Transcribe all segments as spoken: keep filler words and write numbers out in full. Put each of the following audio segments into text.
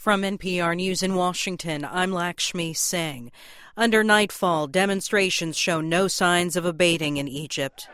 From N P R News in Washington, I'm Lakshmi Singh. Under nightfall, demonstrations show no signs of abating in Egypt.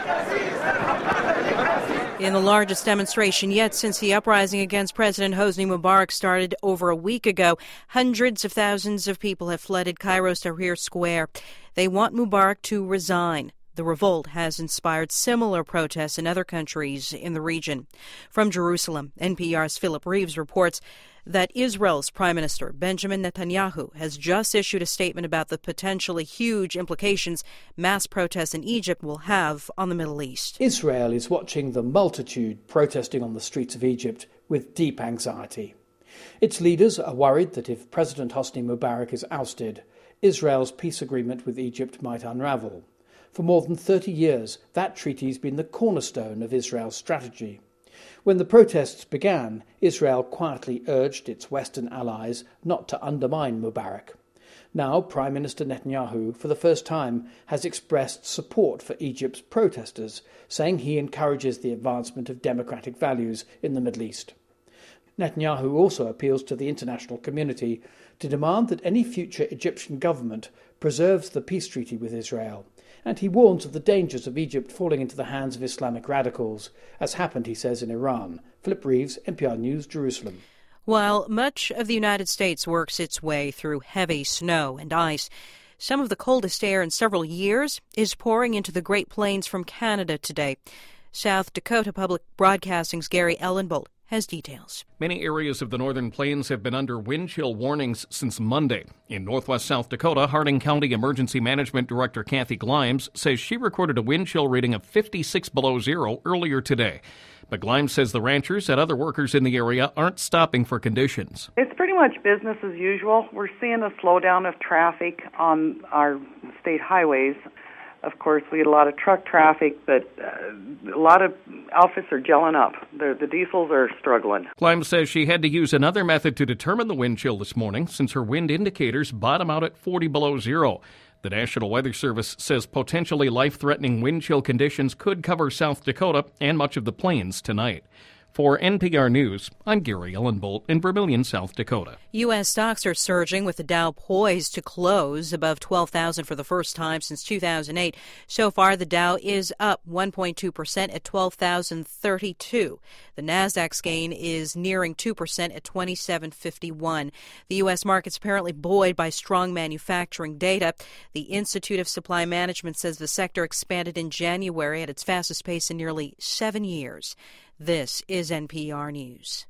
In the largest demonstration yet since the uprising against President Hosni Mubarak started over a week ago, hundreds of thousands of people have flooded Cairo's Tahrir Square. They want Mubarak to resign. The revolt has inspired similar protests in other countries in the region. From Jerusalem, N P R's Philip Reeves reports that Israel's Prime Minister Benjamin Netanyahu has just issued a statement about the potentially huge implications mass protests in Egypt will have on the Middle East. Israel is watching the multitude protesting on the streets of Egypt with deep anxiety. Its leaders are worried that if President Hosni Mubarak is ousted, Israel's peace agreement with Egypt might unravel. For more than thirty years, that treaty has been the cornerstone of Israel's strategy. When the protests began, Israel quietly urged its Western allies not to undermine Mubarak. Now, Prime Minister Netanyahu, for the first time, has expressed support for Egypt's protesters, saying he encourages the advancement of democratic values in the Middle East. Netanyahu also appeals to the international community to demand that any future Egyptian government preserves the peace treaty with Israel, and he warns of the dangers of Egypt falling into the hands of Islamic radicals, as happened, he says, in Iran. Philip Reeves, N P R News, Jerusalem. While much of the United States works its way through heavy snow and ice, some of the coldest air in several years is pouring into the Great Plains from Canada today. South Dakota Public Broadcasting's Gary Ellenbolt has details. Many areas of the Northern Plains have been under wind chill warnings since Monday. In northwest South Dakota, Harding County Emergency Management Director Kathy Glimes says she recorded a wind chill reading of fifty-six below zero earlier today. But Glimes says the ranchers and other workers in the area aren't stopping for conditions. It's pretty much business as usual. We're seeing a slowdown of traffic on our state highways. Of course, we had a lot of truck traffic, but uh, a lot of outfits are gelling up. The, the diesels are struggling. Glimes says she had to use another method to determine the wind chill this morning since her wind indicators bottom out at forty below zero. The National Weather Service says potentially life-threatening wind chill conditions could cover South Dakota and much of the plains tonight. For N P R News, I'm Gary Ellenbolt in Vermilion, South Dakota. U S stocks are surging with the Dow poised to close above twelve thousand for the first time since two thousand eight. So far, the Dow is up one point two percent at twelve thousand thirty-two. The Nasdaq's gain is nearing two percent at twenty-seven fifty-one. The U S market's apparently buoyed by strong manufacturing data. The Institute of Supply Management says the sector expanded in January at its fastest pace in nearly seven years. This is N P R News.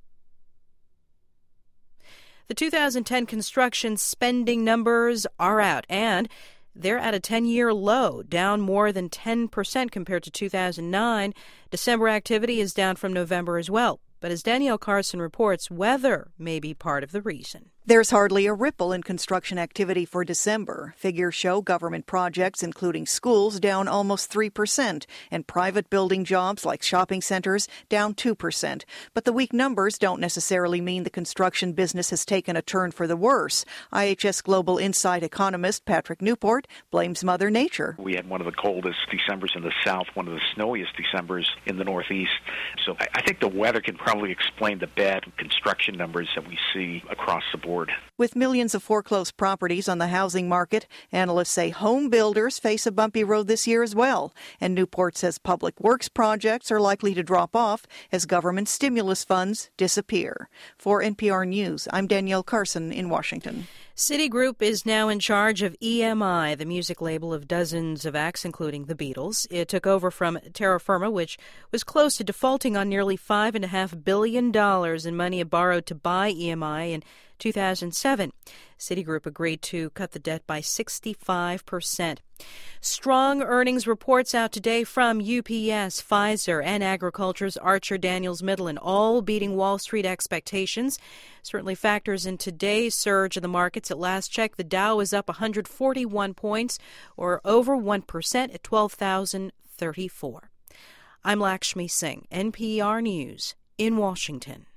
The two thousand ten construction spending numbers are out, and they're at a ten-year low, down more than ten percent compared to two thousand nine. December activity is down from November as well. But as Danielle Carson reports, weather may be part of the reason. There's hardly a ripple in construction activity for December. Figures show government projects, including schools, down almost three percent, and private building jobs like shopping centers down two percent. But the weak numbers don't necessarily mean the construction business has taken a turn for the worse. I H S Global Insight economist Patrick Newport blames Mother Nature. We had one of the coldest Decembers in the south, one of the snowiest Decembers in the northeast. So I think the weather can probably explain the bad construction numbers that we see across the board. With millions of foreclosed properties on the housing market, analysts say home builders face a bumpy road this year as well. And Newport says public works projects are likely to drop off as government stimulus funds disappear. For N P R News, I'm Danielle Carson in Washington. Citigroup is now in charge of E M I, the music label of dozens of acts, including the Beatles. It took over from Terra Firma, which was close to defaulting on nearly five point five billion dollars in money it borrowed to buy E M I in two thousand seven. Citigroup agreed to cut the debt by sixty-five percent. Strong earnings reports out today from U P S, Pfizer, and Agriculture's Archer Daniels Midland, all beating Wall Street expectations. Certainly factors in today's surge in the markets. At last check, the Dow is up one hundred forty-one points, or over one percent at twelve thousand thirty-four. I'm Lakshmi Singh, N P R News in Washington.